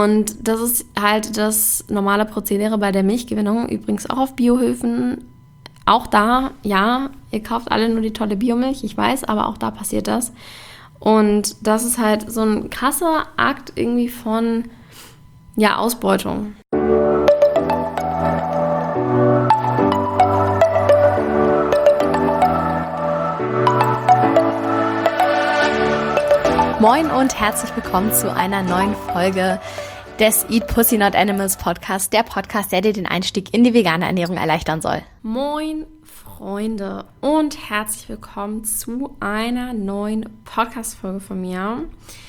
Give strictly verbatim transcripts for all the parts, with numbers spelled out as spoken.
Und das ist halt das normale Prozedere bei der Milchgewinnung, übrigens auch auf Biohöfen. Auch da, ja, ihr kauft alle nur die tolle Biomilch, ich weiß, aber auch da passiert das. Und das ist halt so ein krasser Akt irgendwie von, ja, Ausbeutung. Moin und herzlich willkommen zu einer neuen Folge des Eat Pussy Not Animals Podcast, der Podcast, der dir den Einstieg in die vegane Ernährung erleichtern soll. Moin Freunde und herzlich willkommen zu einer neuen Podcast-Folge von mir.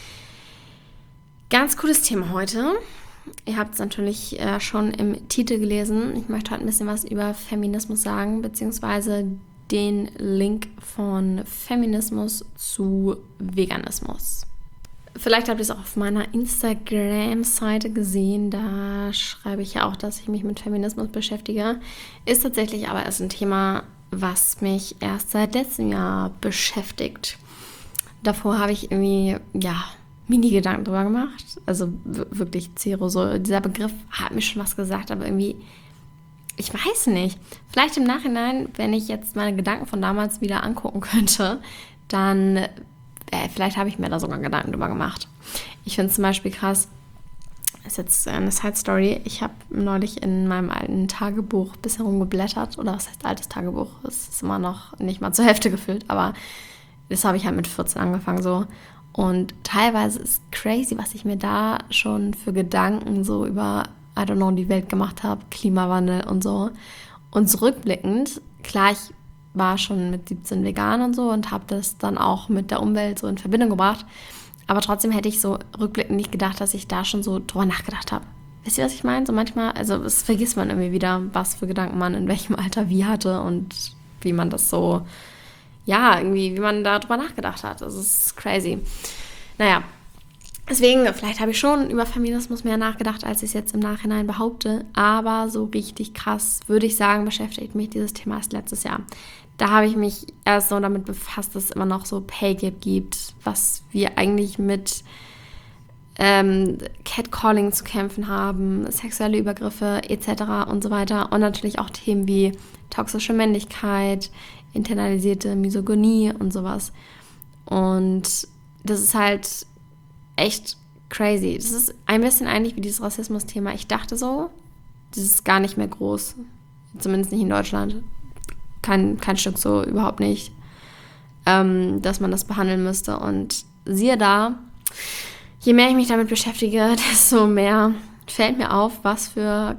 Ganz cooles Thema heute. Ihr habt es natürlich äh, schon im Titel gelesen. Ich möchte heute ein bisschen was über Feminismus sagen, beziehungsweise den Link von Feminismus zu Veganismus. Vielleicht habt ihr es auch auf meiner Instagram-Seite gesehen, da schreibe ich ja auch, dass ich mich mit Feminismus beschäftige. Ist tatsächlich aber erst ein Thema, was mich erst seit letztem Jahr beschäftigt. Davor habe ich irgendwie, ja, Mini-Gedanken drüber gemacht. Also w- wirklich Zero, so dieser Begriff hat mir schon was gesagt, aber irgendwie, ich weiß nicht. Vielleicht im Nachhinein, wenn ich jetzt meine Gedanken von damals wieder angucken könnte, dann äh, vielleicht habe ich mir da sogar Gedanken drüber gemacht. Ich finde es zum Beispiel krass, das ist jetzt eine Side-Story, ich habe neulich in meinem alten Tagebuch ein bisschen rumgeblättert, oder was heißt altes Tagebuch? Es ist immer noch nicht mal zur Hälfte gefüllt, aber das habe ich halt mit vierzehn angefangen so. Und teilweise ist crazy, was ich mir da schon für Gedanken so über I don't know, die Welt gemacht habe, Klimawandel und so. Und zurückblickend, klar, ich war schon mit siebzehn vegan und so und habe das dann auch mit der Umwelt so in Verbindung gebracht. Aber trotzdem hätte ich so rückblickend nicht gedacht, dass ich da schon so drüber nachgedacht habe. Wisst ihr, was ich meine? So manchmal, also es vergisst man irgendwie wieder, was für Gedanken man in welchem Alter wie hatte und wie man das so, ja, irgendwie, wie man da drüber nachgedacht hat. Das ist crazy. Naja, deswegen, vielleicht habe ich schon über Feminismus mehr nachgedacht, als ich es jetzt im Nachhinein behaupte. Aber so richtig krass, würde ich sagen, beschäftigt mich dieses Thema erst letztes Jahr. Da habe ich mich erst so damit befasst, dass es immer noch so Pay Gap gibt, was wir eigentlich mit ähm, Catcalling zu kämpfen haben, sexuelle Übergriffe et cetera und so weiter. Und natürlich auch Themen wie toxische Männlichkeit, internalisierte Misogynie und sowas. Und das ist halt echt crazy. Das ist ein bisschen eigentlich wie dieses Rassismus-Thema. Ich dachte so, das ist gar nicht mehr groß. Zumindest nicht in Deutschland. Kein, kein Stück so, überhaupt nicht. Ähm, dass man das behandeln müsste. Und siehe da, je mehr ich mich damit beschäftige, desto mehr fällt mir auf, was für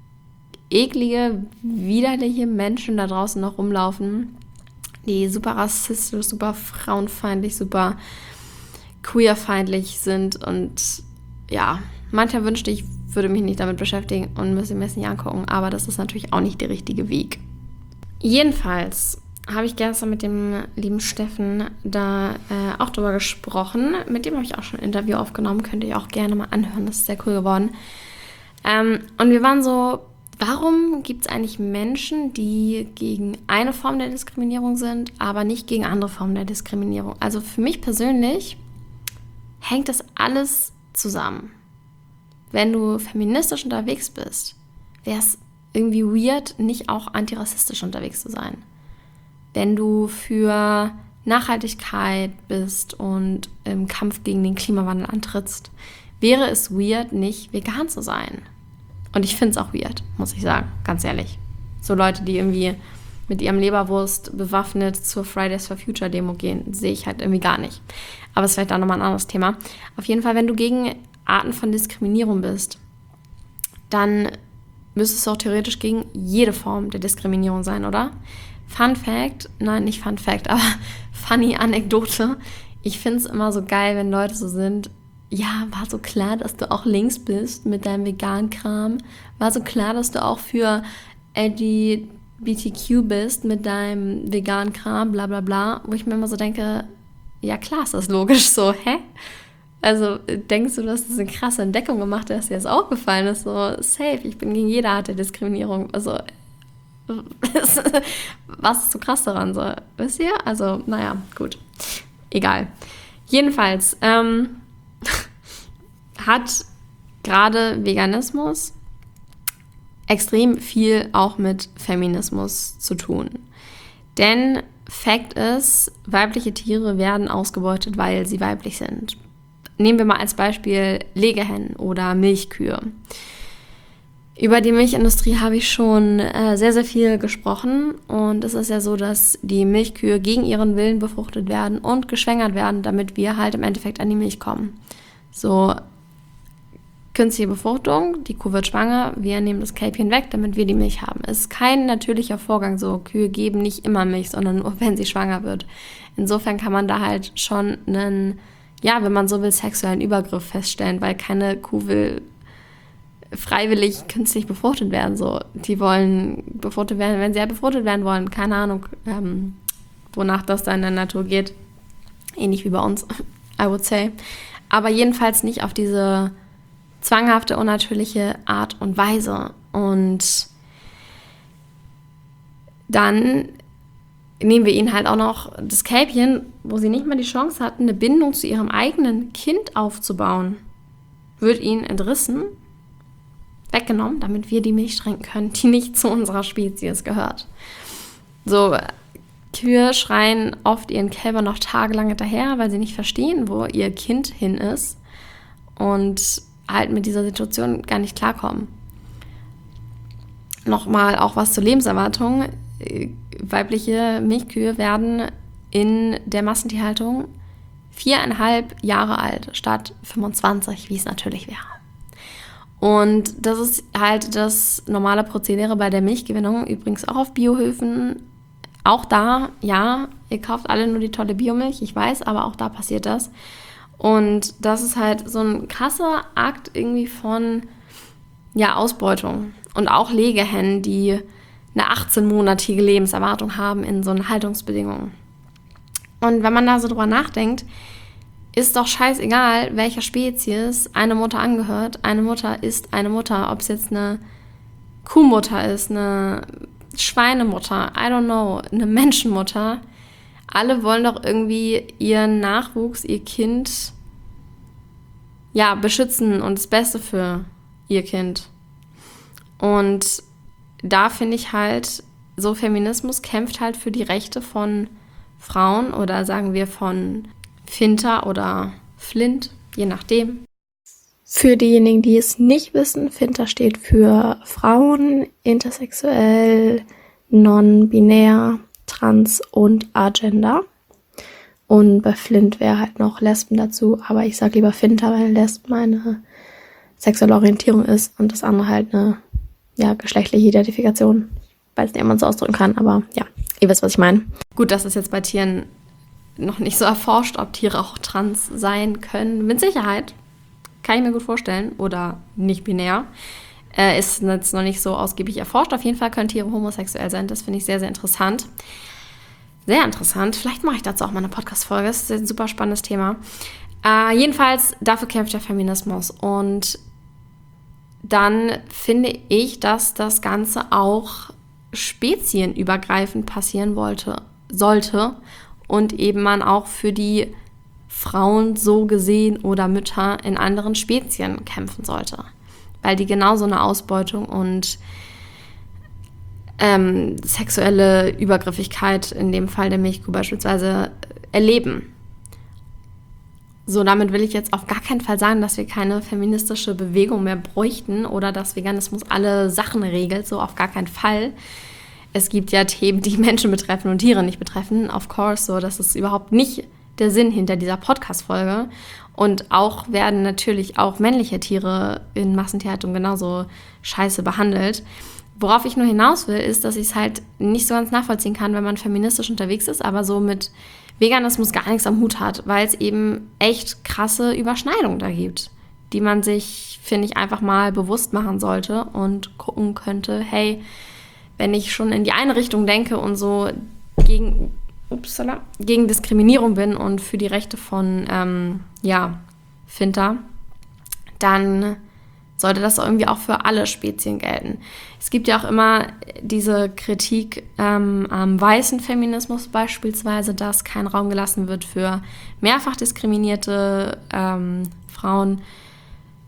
eklige, widerliche Menschen da draußen noch rumlaufen, die super rassistisch, super frauenfeindlich, super queerfeindlich sind und ja, mancher wünschte, ich würde mich nicht damit beschäftigen und müsste mir das nicht angucken, aber das ist natürlich auch nicht der richtige Weg. Jedenfalls habe ich gestern mit dem lieben Steffen da äh, auch drüber gesprochen. Mit dem habe ich auch schon ein Interview aufgenommen, könnt ihr auch gerne mal anhören, das ist sehr cool geworden. Ähm, und wir waren so, warum gibt es eigentlich Menschen, die gegen eine Form der Diskriminierung sind, aber nicht gegen andere Formen der Diskriminierung? Also für mich persönlich hängt das alles zusammen. Wenn du feministisch unterwegs bist, wäre es irgendwie weird, nicht auch antirassistisch unterwegs zu sein. Wenn du für Nachhaltigkeit bist und im Kampf gegen den Klimawandel antrittst, wäre es weird, nicht vegan zu sein. Und ich finde es auch weird, muss ich sagen, ganz ehrlich. So Leute, die irgendwie mit ihrem Leberwurst bewaffnet zur Fridays for Future Demo gehen, sehe ich halt irgendwie gar nicht. Aber es ist vielleicht auch nochmal ein anderes Thema. Auf jeden Fall, wenn du gegen Arten von Diskriminierung bist, dann müsstest du auch theoretisch gegen jede Form der Diskriminierung sein, oder? Fun Fact, nein, nicht Fun Fact, aber funny Anekdote. Ich finde es immer so geil, wenn Leute so sind, ja, war so klar, dass du auch links bist mit deinem veganen Kram. War so klar, dass du auch für L G B T Q bist mit deinem veganen Kram, bla bla bla. Wo ich mir immer so denke, ja klar ist das logisch so, hä? Also denkst du, du hast eine krasse Entdeckung gemacht, dass dir das auch gefallen ist? So, safe, ich bin gegen jede Art der Diskriminierung. Also, was ist so krass daran? So, wisst ihr? Also, naja, gut. Egal. Jedenfalls ähm, hat gerade Veganismus extrem viel auch mit Feminismus zu tun. Denn Fakt ist, weibliche Tiere werden ausgebeutet, weil sie weiblich sind. Nehmen wir mal als Beispiel Legehennen oder Milchkühe. Über die Milchindustrie habe ich schon äh, sehr, sehr viel gesprochen. Und es ist ja so, dass die Milchkühe gegen ihren Willen befruchtet werden und geschwängert werden, damit wir halt im Endeffekt an die Milch kommen. So, künstliche Befruchtung, die Kuh wird schwanger, wir nehmen das Kälbchen weg, damit wir die Milch haben. Es ist kein natürlicher Vorgang so. Kühe geben nicht immer Milch, sondern nur, wenn sie schwanger wird. Insofern kann man da halt schon einen, ja, wenn man so will, sexuellen Übergriff feststellen, weil keine Kuh will freiwillig künstlich befruchtet werden. So. Die wollen befruchtet werden, wenn sie ja befruchtet werden wollen. Keine Ahnung, ähm, wonach das da in der Natur geht. Ähnlich wie bei uns, I would say. Aber jedenfalls nicht auf diese zwanghafte, unnatürliche Art und Weise. Und dann nehmen wir ihnen halt auch noch das Kälbchen, wo sie nicht mal die Chance hatten, eine Bindung zu ihrem eigenen Kind aufzubauen, wird ihnen entrissen, weggenommen, damit wir die Milch trinken können, die nicht zu unserer Spezies gehört. So, Kühe schreien oft ihren Kälbern noch tagelang hinterher, weil sie nicht verstehen, wo ihr Kind hin ist und halt mit dieser Situation gar nicht klarkommen. Nochmal auch was zur Lebenserwartung. Weibliche Milchkühe werden in der Massentierhaltung viereinhalb Jahre alt, statt fünfundzwanzig, wie es natürlich wäre. Und das ist halt das normale Prozedere bei der Milchgewinnung, übrigens auch auf Biohöfen. Auch da, ja, ihr kauft alle nur die tolle Biomilch, ich weiß, aber auch da passiert das. Und das ist halt so ein krasser Akt irgendwie von, ja, Ausbeutung. Und auch Legehennen, die eine achtzehnmonatige Lebenserwartung haben in so einen Haltungsbedingungen. Und wenn man da so drüber nachdenkt, ist doch scheißegal, welcher Spezies eine Mutter angehört. Eine Mutter ist eine Mutter, ob es jetzt eine Kuhmutter ist, eine Schweinemutter, I don't know, eine Menschenmutter. Alle wollen doch irgendwie ihren Nachwuchs, ihr Kind, ja, beschützen und das Beste für ihr Kind. Und da finde ich halt, so Feminismus kämpft halt für die Rechte von Frauen oder sagen wir von Finter oder Flint, je nachdem. Für diejenigen, die es nicht wissen, Finter steht für Frauen, intersexuell, non-binär, trans und agender. Und bei Flint wäre halt noch Lesben dazu, aber ich sage lieber Finter, weil Lesben eine sexuelle Orientierung ist und das andere halt eine, ja, geschlechtliche Identifikation. Ich weiß nicht, ob man es so ausdrücken kann, aber ja, ihr wisst, was ich meine. Gut, das ist jetzt bei Tieren noch nicht so erforscht, ob Tiere auch trans sein können. Mit Sicherheit. Kann ich mir gut vorstellen. Oder nicht binär. Äh, ist jetzt noch nicht so ausgiebig erforscht. Auf jeden Fall können Tiere homosexuell sein. Das finde ich sehr, sehr interessant. Sehr interessant. Vielleicht mache ich dazu auch mal eine Podcast-Folge. Das ist ein super spannendes Thema. Äh, jedenfalls, dafür kämpft der Feminismus. Und dann finde ich, dass das Ganze auch spezienübergreifend passieren wollte, sollte und eben man auch für die Frauen so gesehen oder Mütter in anderen Spezien kämpfen sollte, weil die genauso eine Ausbeutung und ähm, sexuelle Übergriffigkeit, in dem Fall der Milchkuh beispielsweise, erleben. So, damit will ich jetzt auf gar keinen Fall sagen, dass wir keine feministische Bewegung mehr bräuchten oder dass Veganismus alle Sachen regelt, so auf gar keinen Fall. Es gibt ja Themen, die Menschen betreffen und Tiere nicht betreffen, of course, so, das ist überhaupt nicht der Sinn hinter dieser Podcast-Folge. Und auch werden natürlich auch männliche Tiere in Massentierhaltung genauso scheiße behandelt. Worauf ich nur hinaus will, ist, dass ich es halt nicht so ganz nachvollziehen kann, wenn man feministisch unterwegs ist, aber so mit Veganismus gar nichts am Hut hat, weil es eben echt krasse Überschneidungen da gibt, die man sich, finde ich, einfach mal bewusst machen sollte und gucken könnte, hey, wenn ich schon in die eine Richtung denke und so gegen, upsala, gegen Diskriminierung bin und für die Rechte von, ähm, ja, Finter, dann sollte das irgendwie auch für alle Spezien gelten. Es gibt ja auch immer diese Kritik ähm, am weißen Feminismus beispielsweise, dass kein Raum gelassen wird für mehrfach diskriminierte ähm, Frauen.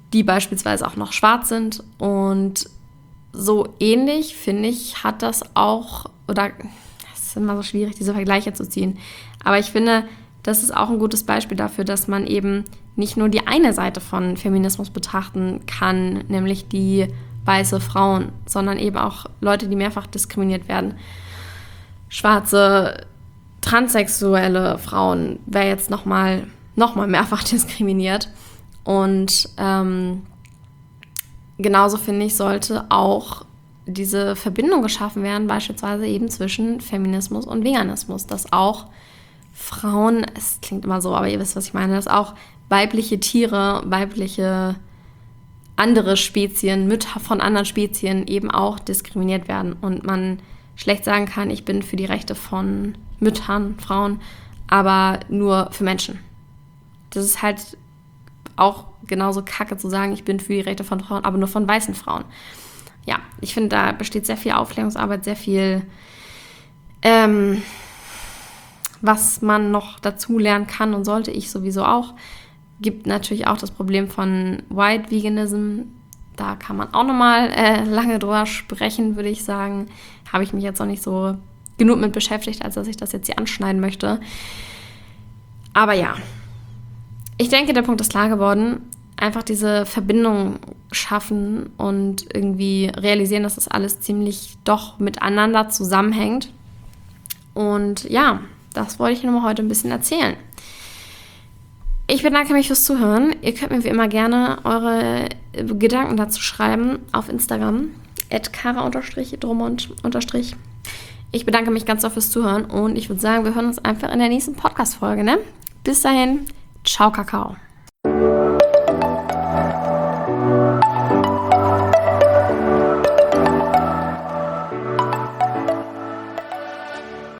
die beispielsweise auch noch schwarz sind. Und so ähnlich, finde ich, hat das auch, oder es ist immer so schwierig, diese Vergleiche zu ziehen, aber ich finde, das ist auch ein gutes Beispiel dafür, dass man eben nicht nur die eine Seite von Feminismus betrachten kann, nämlich die weiße Frauen, sondern eben auch Leute, die mehrfach diskriminiert werden. Schwarze, transsexuelle Frauen wäre jetzt nochmal noch mal mehrfach diskriminiert. Und ähm, genauso, finde ich, sollte auch diese Verbindung geschaffen werden, beispielsweise eben zwischen Feminismus und Veganismus, dass auch Frauen, es klingt immer so, aber ihr wisst, was ich meine, dass auch weibliche Tiere, weibliche andere Spezien, Mütter von anderen Spezien eben auch diskriminiert werden und man schlecht sagen kann, ich bin für die Rechte von Müttern, Frauen, aber nur für Menschen. Das ist halt auch genauso kacke zu sagen, ich bin für die Rechte von Frauen, aber nur von weißen Frauen. Ja, ich finde, da besteht sehr viel Aufklärungsarbeit, sehr viel, ähm, was man noch dazu lernen kann und sollte, ich sowieso auch. Gibt natürlich auch das Problem von White Veganism. Da kann man auch nochmal äh, lange drüber sprechen, würde ich sagen. Habe ich mich jetzt noch nicht so genug mit beschäftigt, als dass ich das jetzt hier anschneiden möchte. Aber ja, ich denke, der Punkt ist klar geworden. Einfach diese Verbindung schaffen und irgendwie realisieren, dass das alles ziemlich doch miteinander zusammenhängt. Und ja, das wollte ich nur heute ein bisschen erzählen. Ich bedanke mich fürs Zuhören. Ihr könnt mir wie immer gerne eure Gedanken dazu schreiben auf Instagram, at kara drummond. Ich bedanke mich ganz doll fürs Zuhören und ich würde sagen, wir hören uns einfach in der nächsten Podcast-Folge. Ne? Bis dahin, ciao Kakao.